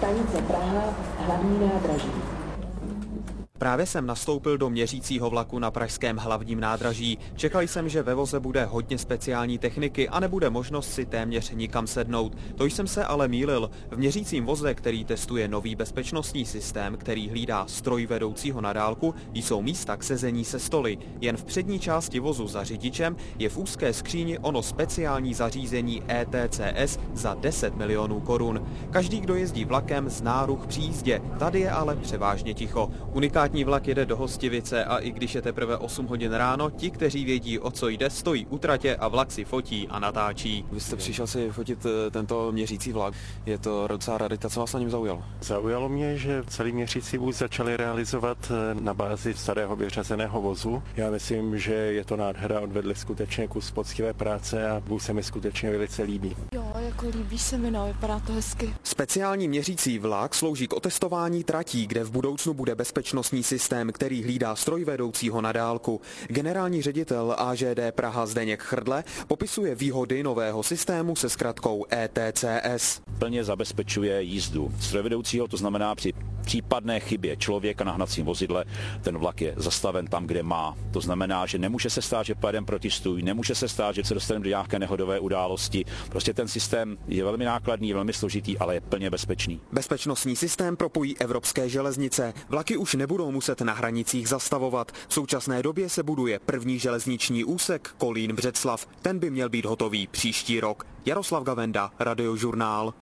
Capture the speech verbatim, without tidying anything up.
Stanice Praha, hlavní nádraží. Právě jsem nastoupil do měřícího vlaku na pražském hlavním nádraží. Čekal jsem, že ve voze bude hodně speciální techniky a nebude možnost si téměř nikam sednout. To jsem se ale mýlil. V měřícím voze, který testuje nový bezpečnostní systém, který hlídá stroj vedoucího na dálku, jsou místa k sezení se stoly. Jen v přední části vozu za řidičem je v úzké skříni ono speciální zařízení E T C S za deset milionů korun. Každý, kdo jezdí vlakem, zná ruch při jízdě. Tady je ale převážně ticho. Unikátní vlak jede do Hostivice a i když je teprve osm hodin ráno, ti, kteří vědí, o co jde, stojí u tratě a vlak si fotí a natáčí. Vy jste přišel si fotit tento měřící vlak. Je to docela rarita, co vás na něm zaujalo? Zaujalo mě, že celý měřící vůz začali realizovat na bázi starého vyřazeného vozu. Já myslím, že je to nádhera, odvedli skutečně kus poctivé práce a vůz se mi skutečně velice líbí. Jo, jako líbí se mi, no, vypadá to hezky. Speciální měřící vlak slouží k otestování tratí, kde v budoucnu bude bezpečnostní systém, který hlídá stroj vedoucího na dálku. Generální ředitel A Ž D Praha Zdeněk Chdle popisuje výhody nového systému se zkratkou E T C S. Plně zabezpečuje jízdu strojvedoucího, to znamená při případné chybě člověka na hnacím vozidle ten vlak je zastaven tam, kde má. To znamená, že nemůže se stát, že pojedeme proti stůj, nemůže se stát, že se dostaneme do nějaké nehodové události. Prostě ten systém je velmi nákladný, velmi složitý, ale je plně bezpečný. Bezpečnostní systém propojí evropské železnice. Vlaky už nebudou muset na hranicích zastavovat. V současné době se buduje první železniční úsek Kolín-Břeclav. Ten by měl být hotový příští rok. Jaroslav Gavenda, Radiožurnál.